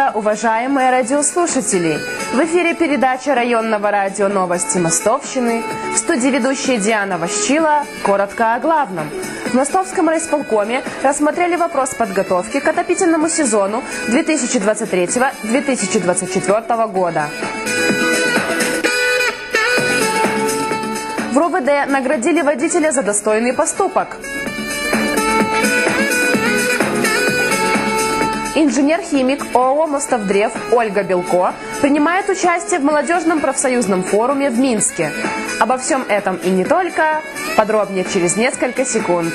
утро, уважаемые радиослушатели! В эфире передача районного радио «Новости Мостовщины». В студии ведущая Диана Ващила. Коротко о главном. В Мостовском райисполкоме рассмотрели вопрос подготовки к отопительному сезону 2023-2024 года. В РОВД наградили водителя за достойный поступок. Инженер-химик ООО «Мостовдрев» Ольга Белко принимает участие в молодежном профсоюзном форуме в Минске. Обо всем этом и не только. Подробнее через несколько секунд.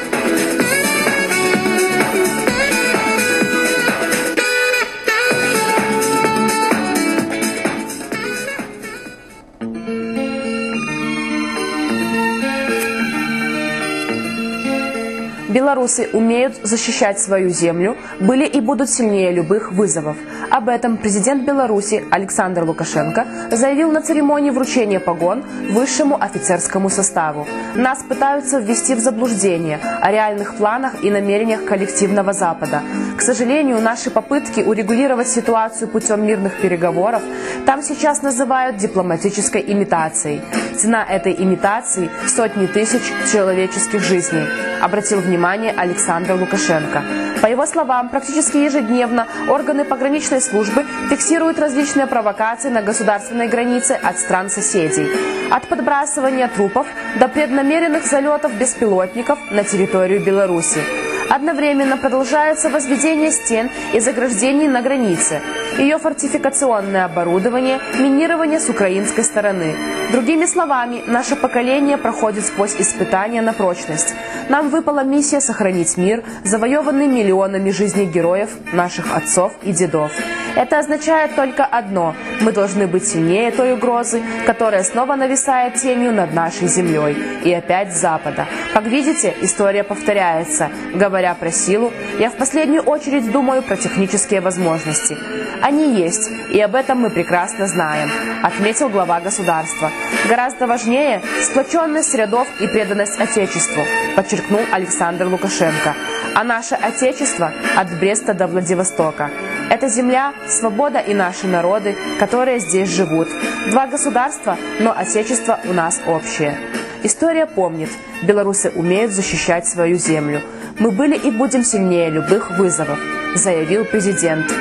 Белорусы умеют защищать свою землю, были и будут сильнее любых вызовов. Об этом президент Беларуси Александр Лукашенко заявил на церемонии вручения погон высшему офицерскому составу. Нас пытаются ввести в заблуждение о реальных планах и намерениях коллективного Запада. К сожалению, наши попытки урегулировать ситуацию путем мирных переговоров там сейчас называют дипломатической имитацией. Цена этой имитации – сотни тысяч человеческих жизней, обратил внимание Александр Лукашенко. По его словам, практически ежедневно органы пограничной службы фиксируют различные провокации на государственной границе от стран-соседей. От подбрасывания трупов до преднамеренных залетов беспилотников на территорию Беларуси. Одновременно продолжается возведение стен и заграждений на границе, ее фортификационное оборудование, минирование с украинской стороны. Другими словами, наше поколение проходит сквозь испытания на прочность. Нам выпала миссия сохранить мир, завоеванный миллионами жизней героев, наших отцов и дедов. Это означает только одно – мы должны быть сильнее той угрозы, которая снова нависает тенью над нашей землей. И опять с Запада. Как видите, история повторяется. Говоря про силу, я в последнюю очередь думаю про технические возможности. Они есть, и об этом мы прекрасно знаем, отметил глава государства. Гораздо важнее сплоченность рядов и преданность Отечеству, подчеркнул Александр Лукашенко. А наше Отечество от Бреста до Владивостока. Это земля, свобода и наши народы, которые здесь живут. Два государства, но Отечество у нас общее. История помнит, белорусы умеют защищать свою землю. Мы были и будем сильнее любых вызовов, заявил президент.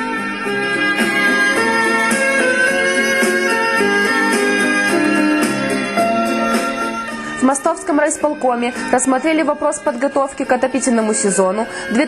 В Мостовском райисполкоме рассмотрели вопрос подготовки к отопительному сезону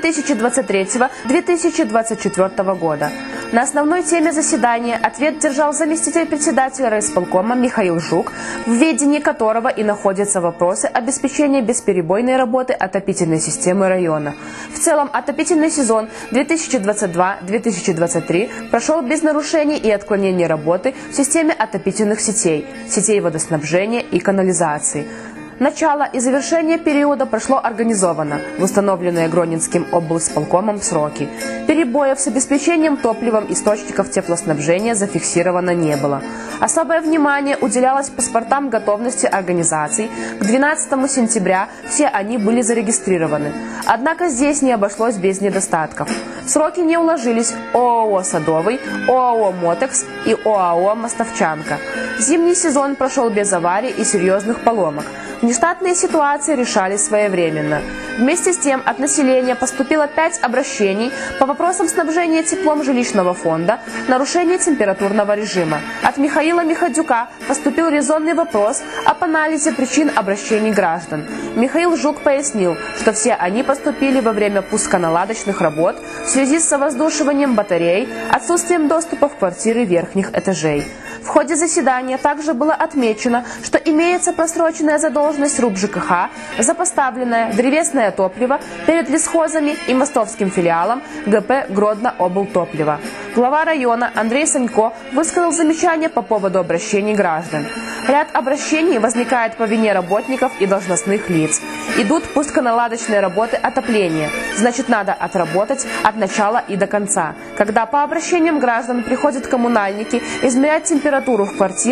2023-2024 года. На основной теме заседания ответ держал заместитель председателя райисполкома Михаил Жук, в ведении которого и находятся вопросы обеспечения бесперебойной работы отопительной системы района. В целом, отопительный сезон 2022-2023 прошел без нарушений и отклонений работы в системе отопительных сетей водоснабжения и канализации. Начало и завершение периода прошло организованно, в установленные Гронинским облсполкомом сроки. Перебоев с обеспечением топливом источников теплоснабжения зафиксировано не было. Особое внимание уделялось паспортам готовности организаций. К 12 сентября все они были зарегистрированы. Однако здесь не обошлось без недостатков. В сроки не уложились ОАО «Садовый», ОАО «Мотекс» и ОАО «Мостовчанка». Зимний сезон прошел без аварий и серьезных поломок. Внештатные ситуации решались своевременно. Вместе с тем от населения поступило 5 обращений по вопросам снабжения теплом жилищного фонда, нарушения температурного режима. От Михаила Михадюка поступил резонный вопрос об анализе причин обращений граждан. Михаил Жук пояснил, что все они поступили во время пусконаладочных работ в связи с совоздушиванием батарей, отсутствием доступа в квартиры верхних этажей. В ходе заседания также было отмечено, что имеется просроченная задолженность РУП ЖКХ за поставленное древесное топливо перед лесхозами и мостовским филиалом ГП Гродно-Облтопливо. Глава района Андрей Санько высказал замечания по поводу обращений граждан. Ряд обращений возникает по вине работников и должностных лиц. Идут пусконаладочные работы отопления. Значит, надо отработать от начала и до конца. Когда по обращениям граждан приходят коммунальники измерять температуру в квартирах,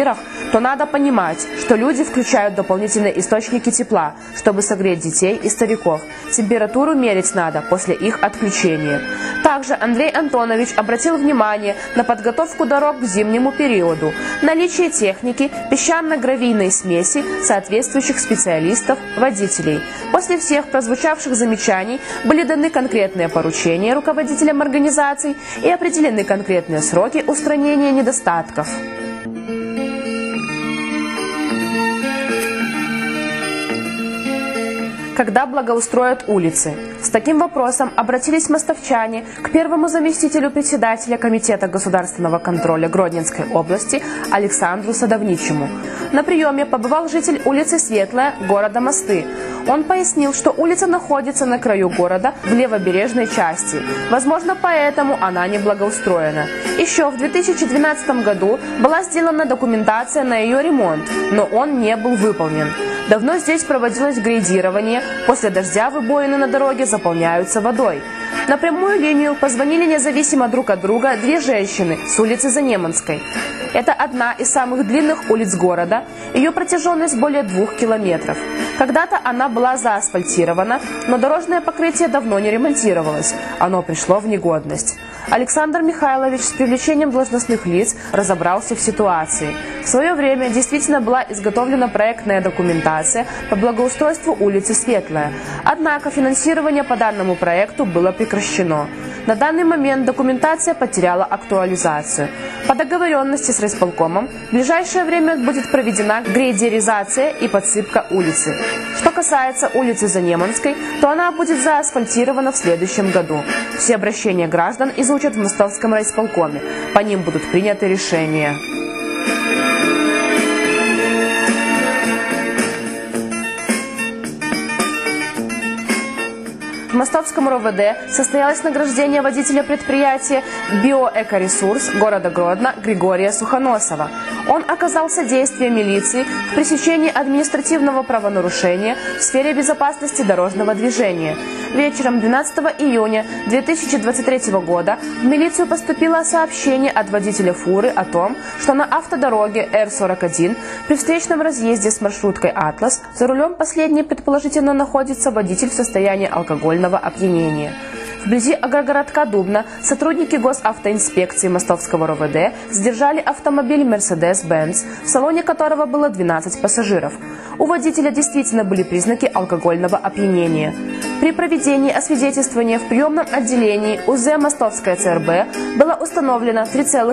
то надо понимать, что люди включают дополнительные источники тепла, чтобы согреть детей и стариков. Температуру мерить надо после их отключения. Также Андрей Антонович обратил внимание на подготовку дорог к зимнему периоду, наличие техники, песчано-гравийной смеси, соответствующих специалистов, водителей. После всех прозвучавших замечаний были даны конкретные поручения руководителям организаций и определены конкретные сроки устранения недостатков. Когда благоустроят улицы? С таким вопросом обратились мостовчане к первому заместителю председателя Комитета государственного контроля Гродненской области Александру Садовничему. На приеме побывал житель улицы Светлая города Мосты. Он пояснил, что улица находится на краю города в левобережной части. Возможно, поэтому она не благоустроена. Еще в 2012 году была сделана документация на ее ремонт, но он не был выполнен. Давно здесь проводилось грейдирование, после дождя выбоины на дороге заполняются водой. На прямую линию позвонили независимо друг от друга две женщины с улицы Занеманской. Это одна из самых длинных улиц города, ее протяженность более 2 километров. Когда-то она была заасфальтирована, но дорожное покрытие давно не ремонтировалось, оно пришло в негодность. Александр Михайлович с привлечением должностных лиц разобрался в ситуации. В свое время действительно была изготовлена проектная документация по благоустройству улицы Светлая. Однако финансирование по данному проекту было прекращено. На данный момент документация потеряла актуализацию. По договоренности с райисполкомом в ближайшее время будет проведена грейдеризация и подсыпка улицы. Что касается улицы Занеманской, то она будет заасфальтирована в следующем году. Все обращения граждан изучат в Мостовском райисполкоме. По ним будут приняты решения. В Мостовском РОВД состоялось награждение водителя предприятия «Биоэкоресурс» города Гродно Григория Сухоносова. Он оказал содействие милиции в пресечении административного правонарушения в сфере безопасности дорожного движения. Вечером 12 июня 2023 года в милицию поступило сообщение от водителя фуры о том, что на автодороге Р-41 при встречном разъезде с маршруткой «Атлас» за рулем последней предположительно находится водитель в состоянии алкогольного опьянения. Вблизи агрогородка Дубна сотрудники госавтоинспекции Мостовского РОВД задержали автомобиль Mercedes-Benz, в салоне которого было 12 пассажиров. У водителя действительно были признаки алкогольного опьянения. При проведении освидетельствования в приемном отделении УЗ Мостовская ЦРБ было установлено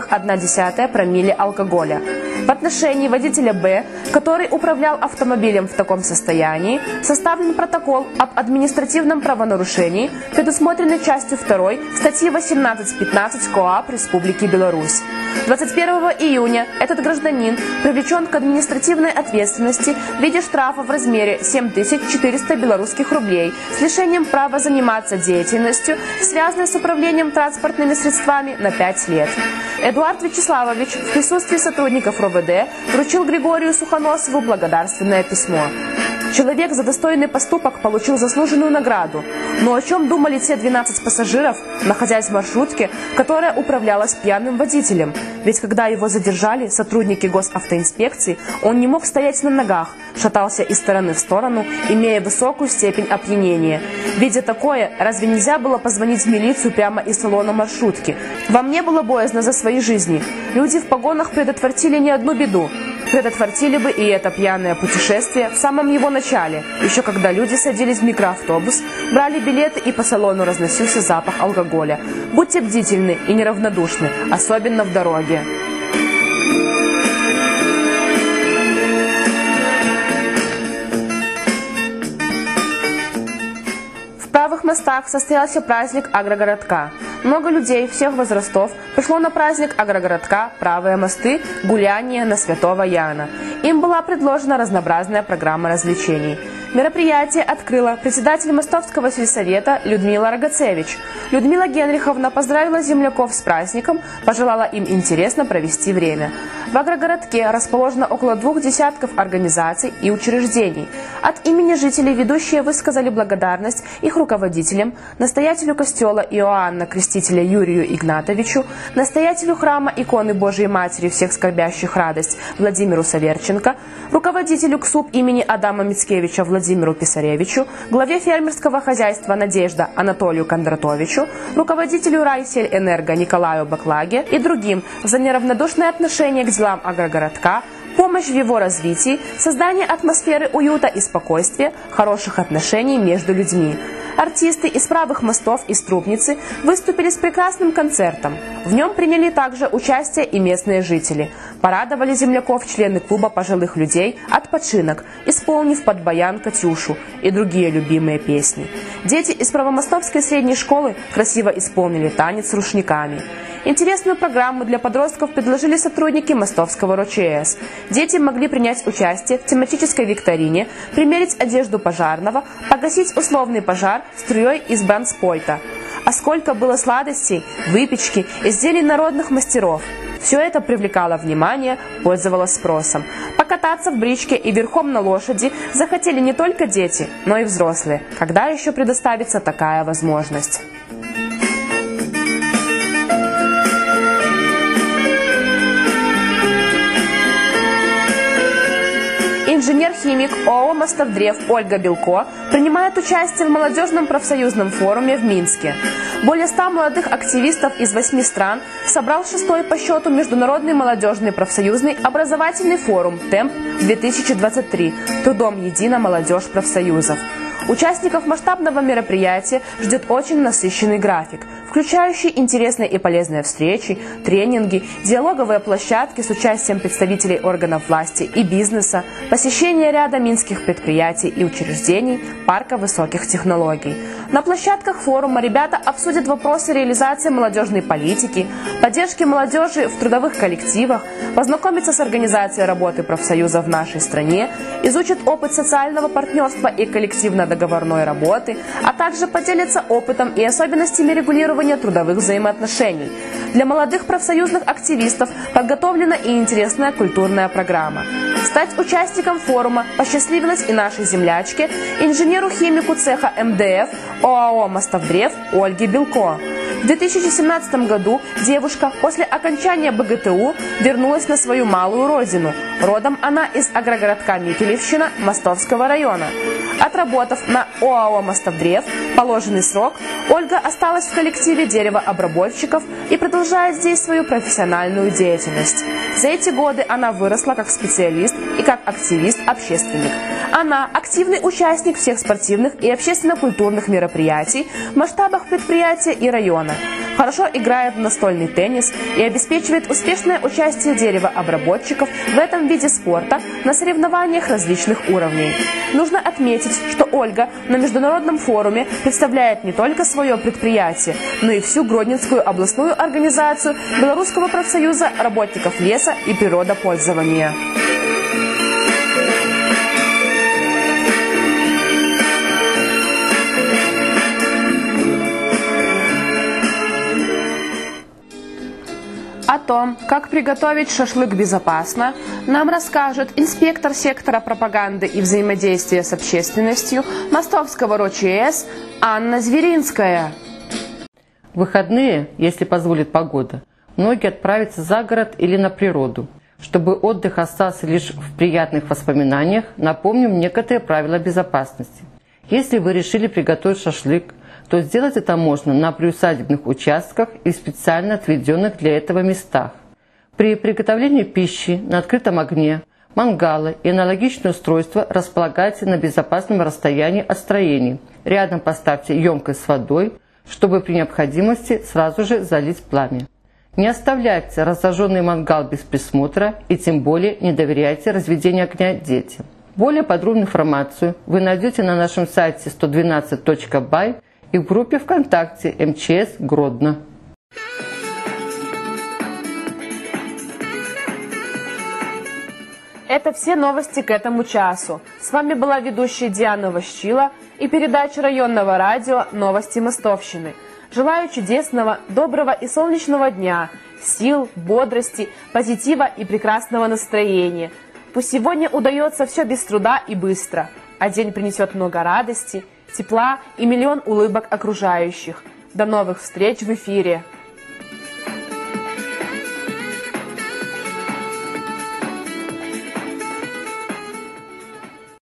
3,1 промилле алкоголя. В отношении водителя Б, который управлял автомобилем в таком состоянии, составлен протокол об административном правонарушении, предусмотренный частью 2 статьи 18.15 КоАП Республики Беларусь. 21 июня этот гражданин привлечен к административной ответственности в виде штрафа в размере 7400 белорусских рублей с лишением права заниматься деятельностью, связанной с управлением транспортными средствами, на 5 лет. Эдуард Вячеславович в присутствии сотрудников РОВД вручил Григорию Сухоносову благодарственное письмо. Человек за достойный поступок получил заслуженную награду. Но о чем думали те 12 пассажиров, находясь в маршрутке, которая управлялась пьяным водителем? Ведь когда его задержали сотрудники госавтоинспекции, он не мог стоять на ногах, шатался из стороны в сторону, имея высокую степень опьянения. Видя такое, разве нельзя было позвонить в милицию прямо из салона маршрутки? Вам не было боязно за свои жизни? Люди в погонах предотвратили не одну беду. Предотвратили бы и это пьяное путешествие в самом его начале, еще когда люди садились в микроавтобус, брали билеты и по салону разносился запах алкоголя. Будьте бдительны и неравнодушны, особенно в дороге. В Правых Мостах состоялся праздник агрогородка. Много людей всех возрастов пришло на праздник агрогородка «Правые мосты» гуляние на Святого Яна. Им была предложена разнообразная программа развлечений. Мероприятие открыла председатель Мостовского сельсовета Людмила Рогацевич. Людмила Генриховна поздравила земляков с праздником, пожелала им интересно провести время. В агрогородке расположено около 2 десятков организаций и учреждений. От имени жителей ведущие высказали благодарность их руководителям, настоятелю костела Иоанна Крестителя Юрию Игнатовичу, настоятелю храма иконы Божией Матери всех скорбящих радость Владимиру Саверченко, руководителю КСУП имени Адама Мицкевича Владимиру Писаревичу, главе фермерского хозяйства «Надежда» Анатолию Кондратовичу, руководителю Райсельэнерго Николаю Баклаге и другим за неравнодушное отношение к делам агрогородка, помощь в его развитии, создание атмосферы уюта и спокойствия, хороших отношений между людьми. Артисты из правых мостов и Струпницы выступили с прекрасным концертом. В нем приняли также участие и местные жители. Порадовали земляков члены клуба пожилых людей «Отпочинок», исполнив под баян «Катюшу» и другие любимые песни. Дети из Правомостовской средней школы красиво исполнили танец с рушниками. Интересную программу для подростков предложили сотрудники Мостовского РОЧС. Дети могли принять участие в тематической викторине, примерить одежду пожарного, погасить условный пожар струей из бранспойта. А сколько было сладостей, выпечки, изделий народных мастеров. Все это привлекало внимание, пользовалось спросом. Покататься в бричке и верхом на лошади захотели не только дети, но и взрослые. Когда еще предоставится такая возможность? Инженер-химик ОАО «Мостовдрев» Ольга Белко принимает участие в молодежном профсоюзном форуме в Минске. Более 100 молодых активистов из 8 стран собрал 6-й по счету Международный молодежный профсоюзный образовательный форум «Темп-2023» трудом едина молодежь профсоюзов. Участников масштабного мероприятия ждет очень насыщенный график, включающий интересные и полезные встречи, тренинги, диалоговые площадки с участием представителей органов власти и бизнеса, посещение ряда минских предприятий и учреждений, парка высоких технологий. На площадках форума ребята обсудят вопросы реализации молодежной политики, поддержки молодежи в трудовых коллективах, познакомятся с организацией работы профсоюза в нашей стране, изучат опыт социального партнерства и коллективно-договорной работы, а также поделятся опытом и особенностями регулирования трудовых взаимоотношений. Для молодых профсоюзных активистов подготовлена и интересная культурная программа. Стать участником форума посчастливилась и нашей землячке, инженеру-химику цеха МДФ ОАО «Мостовдрев» Ольге Белко. В 2017 году девушка после окончания БГТУ вернулась на свою малую родину. Родом она из агрогородка Микелевщина Мостовского района. Отработав на ОАО «Мостовдрев» положенный срок, Ольга осталась в коллективе деревообработчиков и продолжает здесь свою профессиональную деятельность. За эти годы она выросла как специалист и как активист-общественник. Она активный участник всех спортивных и общественно-культурных мероприятий в масштабах предприятия и района. Хорошо играет в настольный теннис и обеспечивает успешное участие деревообработчиков в этом виде спорта на соревнованиях различных уровней. Нужно отметить, что Ольга на международном форуме представляет не только свое предприятие, но и всю Гродненскую областную организацию Белорусского профсоюза работников леса и природопользования. О том, как приготовить шашлык безопасно, нам расскажет инспектор сектора пропаганды и взаимодействия с общественностью Мостовского РОЧС Анна Зверинская. В выходные, если позволит погода, многие отправятся за город или на природу. Чтобы отдых остался лишь в приятных воспоминаниях, напомним некоторые правила безопасности. Если вы решили приготовить шашлык, то сделать это можно на приусадебных участках и специально отведенных для этого местах. При приготовлении пищи на открытом огне, мангалы и аналогичные устройства располагайте на безопасном расстоянии от строений. Рядом поставьте емкость с водой, чтобы при необходимости сразу же залить пламя. Не оставляйте разожженный мангал без присмотра и тем более не доверяйте разведению огня детям. Более подробную информацию вы найдете на нашем сайте 112.by и в группе ВКонтакте МЧС Гродно. Это все новости к этому часу. С вами была ведущая Диана Ващила и передача районного радио «Новости Мостовщины». Желаю чудесного, доброго и солнечного дня, сил, бодрости, позитива и прекрасного настроения. Пусть сегодня удается все без труда и быстро, а день принесет много радости, тепла и миллион улыбок окружающих. До новых встреч в эфире!